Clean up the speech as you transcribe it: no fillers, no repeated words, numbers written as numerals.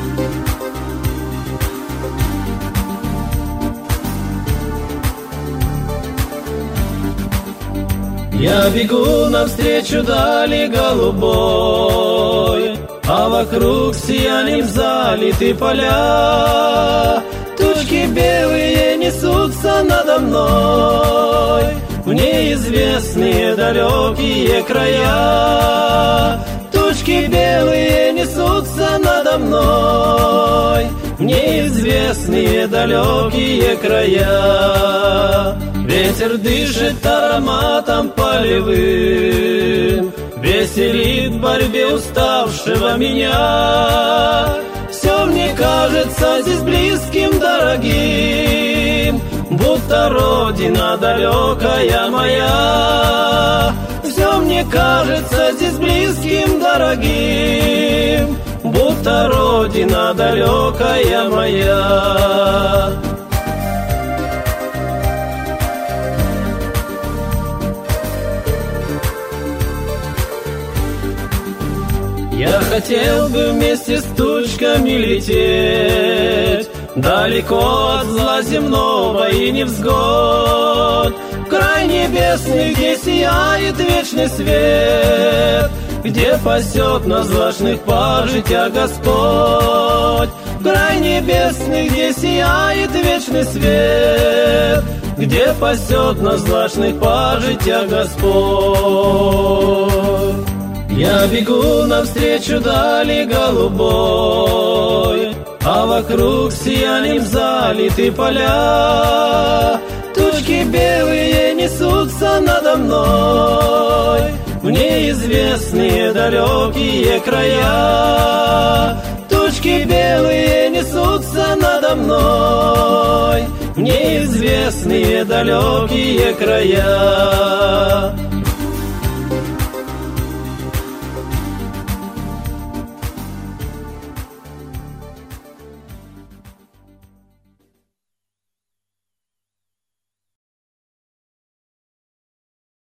Я бегу навстречу дали голубой, а вокруг сиянием залиты поля. Тучки белые несутся надо мной в неизвестные далекие края. Тучки белые несутся надо мной в неизвестные далекие края. Ветер дышит ароматом полевым, веселит в борьбе уставшего меня. Все мне кажется здесь близким, дорогим, будто родина далекая моя. Все мне кажется здесь близким, дорогим, будто родина далекая моя. Я хотел бы вместе с тучками лететь далеко от зла земного и невзгод, в край небесный, где сияет вечный свет, где пасет на злачных пажитях Господь. В край небесный, где сияет вечный свет, где пасет на злачных пажитях Господь. Я бегу навстречу дали голубой, а вокруг сиянием залиты поля. Тучки белые несутся надо мной в неизвестные далекие края. Тучки белые несутся надо мной в неизвестные далекие края.